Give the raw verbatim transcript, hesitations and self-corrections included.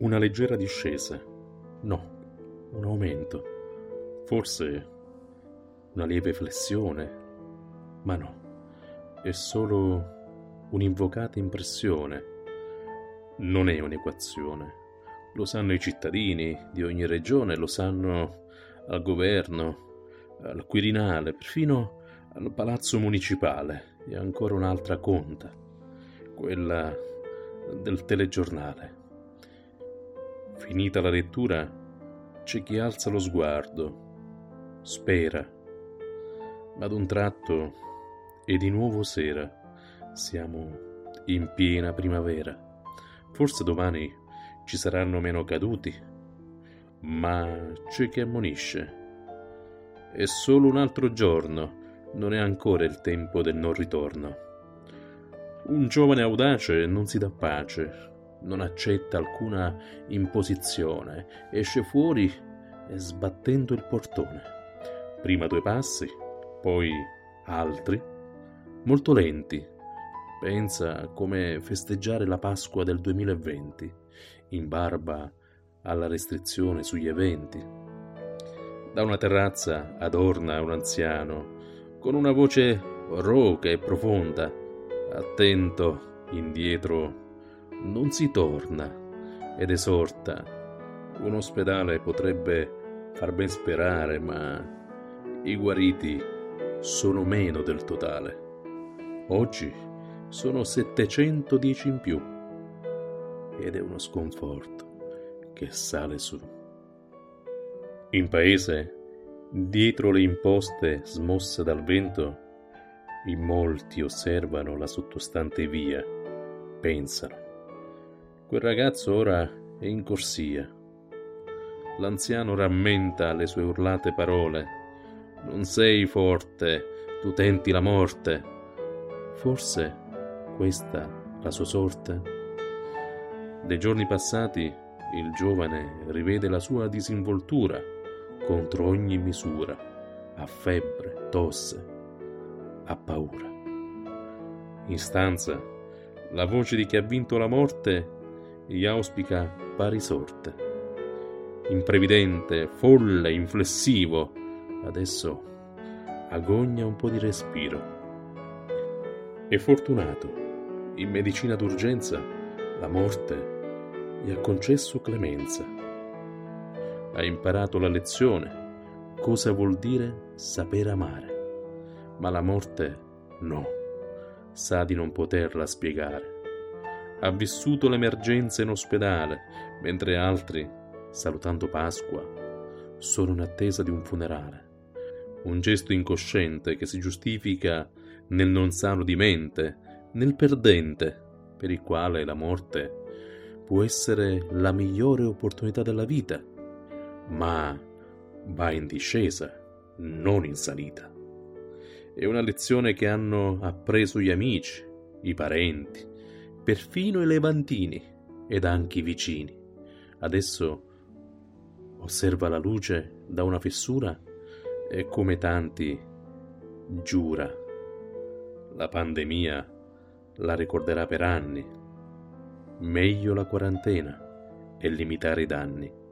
Una leggera discesa. No, un aumento. Forse una lieve flessione. Ma no, è solo un'invocata impressione. Non è un'equazione. Lo sanno i cittadini di ogni regione, lo sanno al governo, al Quirinale, perfino al palazzo municipale, e ancora un'altra conta, quella del telegiornale. Finita la lettura, c'è chi alza lo sguardo, spera, ma ad un tratto è di nuovo sera, siamo in piena primavera. Forse domani ci saranno meno caduti, ma c'è chi ammonisce. È solo un altro giorno, non è ancora il tempo del non ritorno. Un giovane audace non si dà pace, non accetta alcuna imposizione, esce fuori e sbattendo il portone. Prima due passi, poi altri, molto lenti. Pensa come festeggiare la Pasqua del duemilaventi, in barba alla restrizione sugli eventi. Da una terrazza adorna un anziano, con una voce roca e profonda. Attento, indietro non si torna, ed esorta. Un ospedale potrebbe far ben sperare, ma i guariti sono meno del totale. Oggi sono settecentodieci in più, ed è uno sconforto che sale su. In paese, dietro le imposte smosse dal vento, in molti osservano la sottostante via, pensano. Quel ragazzo ora è in corsia. L'anziano rammenta le sue urlate parole. Non sei forte, tu tenti la morte. Forse questa la sua sorte? Dei giorni passati il giovane rivede la sua disinvoltura contro ogni misura, ha febbre, tosse, ha paura. In stanza la voce di chi ha vinto la morte gli auspica pari sorte. Imprevidente, folle, inflessivo, adesso agogna un po' di respiro. È fortunato, in medicina d'urgenza la morte gli ha concesso clemenza. Ha imparato la lezione, cosa vuol dire saper amare, ma la morte no, sa di non poterla spiegare. Ha vissuto l'emergenza in ospedale, mentre altri, salutando Pasqua, sono in attesa di un funerale. Un gesto incosciente che si giustifica nel non sano di mente, nel perdente, per il quale la morte può essere la migliore opportunità della vita, ma va in discesa, non in salita. È una lezione che hanno appreso gli amici, i parenti, perfino i levantini ed anche i vicini. Adesso osserva la luce da una fessura e, come tanti, giura. La pandemia la ricorderà per anni. Meglio la quarantena e limitare i danni.